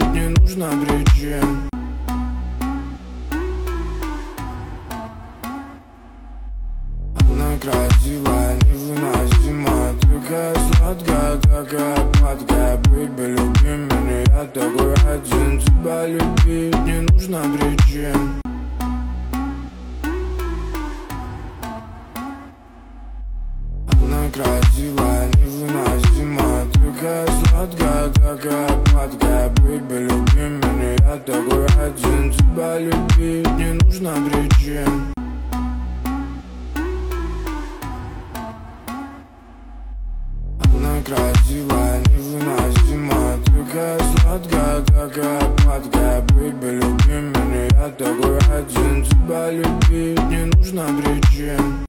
не нужно причин. Она красивая, невыносима, такая сладкая, такая падкая. Быть бы любимым, я такой один. Тебя любить не нужно причин. Она красивая, невыносима, такая сладкая, такая падкая. Быть бы любимым, я такой один. Тебя любить не нужно причин. Она красивая, невыносима, такая сладкая, такая падкая. Быть бы любимым, я такой один. Тебя любить не нужно причин.